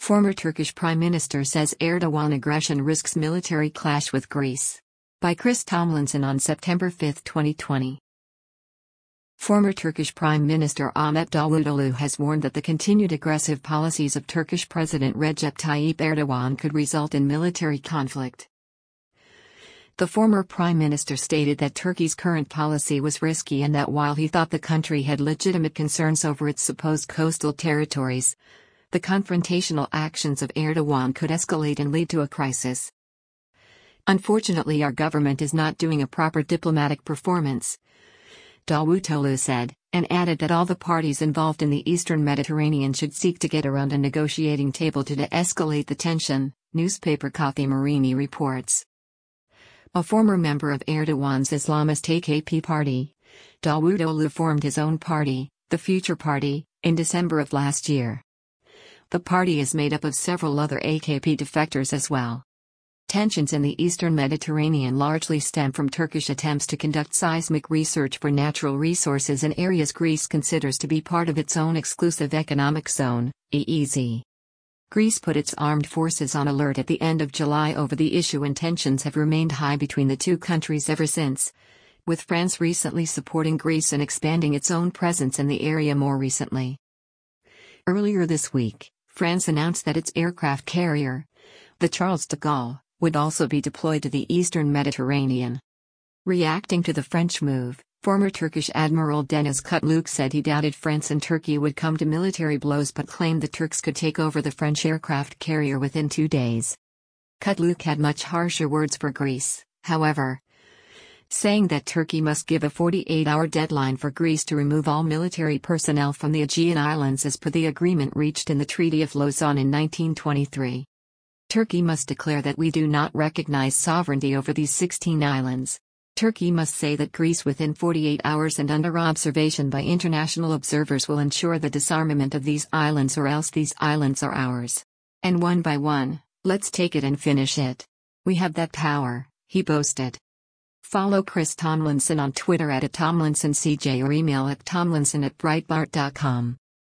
Former Turkish Prime Minister says Erdogan aggression risks military clash with Greece. By Chris Tomlinson on September 5, 2020. Former Turkish Prime Minister Ahmet Davutoğlu has warned that the continued aggressive policies of Turkish President Recep Tayyip Erdogan could result in military conflict. The former prime minister stated that Turkey's current policy was risky and that while he thought the country had legitimate concerns over its supposed coastal territories, the confrontational actions of Erdogan could escalate and lead to a crisis. Unfortunately, our government is not doing a proper diplomatic performance, Davutoğlu said, and added that all the parties involved in the Eastern Mediterranean should seek to get around a negotiating table to de-escalate the tension, newspaper Fatih Marini reports. A former member of Erdogan's Islamist AKP party, Davutoğlu formed his own party, the Future Party, in December of last year. The party is made up of several other AKP defectors as well. Tensions in the Eastern Mediterranean largely stem from Turkish attempts to conduct seismic research for natural resources in areas Greece considers to be part of its own exclusive economic zone, EEZ. Greece put its armed forces on alert at the end of July over the issue, and tensions have remained high between the two countries ever since, with France recently supporting Greece and expanding its own presence in the area more recently. Earlier this week, France announced that its aircraft carrier, the Charles de Gaulle, would also be deployed to the Eastern Mediterranean. Reacting to the French move, former Turkish Admiral Deniz Kutluk said he doubted France and Turkey would come to military blows but claimed the Turks could take over the French aircraft carrier within 2 days. Kutluk had much harsher words for Greece, however, saying that Turkey must give a 48-hour deadline for Greece to remove all military personnel from the Aegean Islands as per the agreement reached in the Treaty of Lausanne in 1923. Turkey must declare that we do not recognize sovereignty over these 16 islands. Turkey must say that Greece within 48 hours and under observation by international observers will ensure the disarmament of these islands, or else these islands are ours. And one by one, let's take it and finish it. We have that power, he boasted. Follow Chris Tomlinson on Twitter @TomlinsonCJ or email at tomlinson@breitbart.com.